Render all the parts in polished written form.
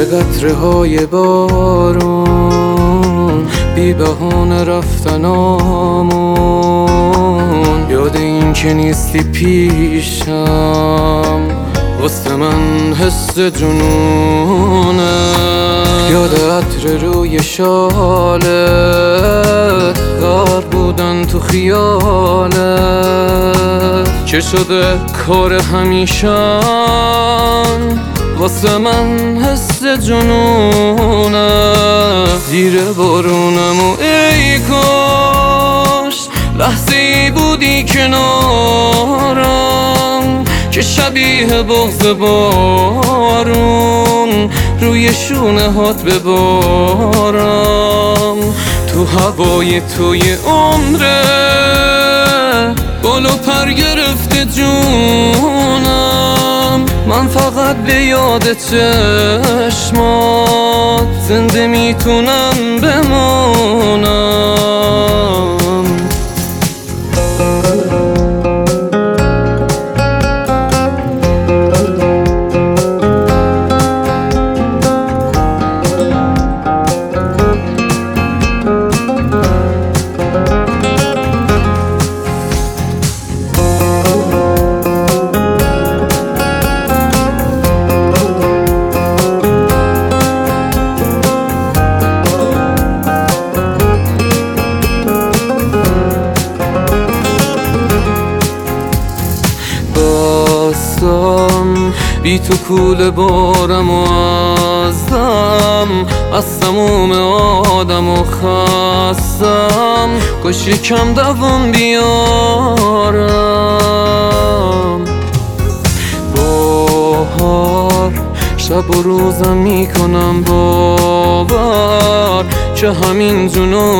قطره های بارون، بی بهانه رفتنامون، یاد این که نیستی پیشم واسه من حس جنونه. یاد عطر روی شالت، غرق بودن تو خیالت، که شده کار همیشن واسه من حس جنونه. زیر بارونم و ای کاش لحظه‌ای بودی کنارم، که شبیه بغض بارون روی شونه هات ببارم. تو هوای توی عمره بال و پر گرفته جونم، من فقط به یاد چشمات زنده میتونم بمونم. بی تو کوله بارم و ازم، از تموم آدم و خستم، کاش یکم دوام بیارم. باهر شب و روزم میکنم باور، که همین جنون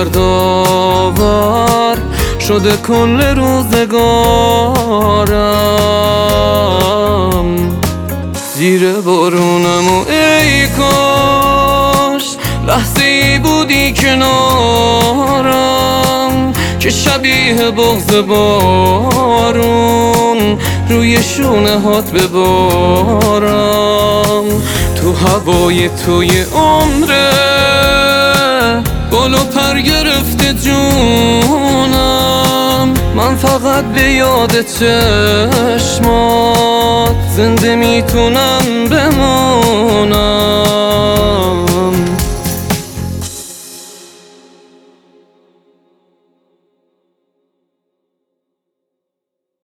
دردآور شده کل روزگارم. زیر بارونم و ای کاش لحظه‌ای بودی کنارم، که شبیه بغض بارون روی شونه هات ببارم. تو هوای توی عمره بال و پر گرفته جونم، من فقط به یاد چشمات زنده میتونم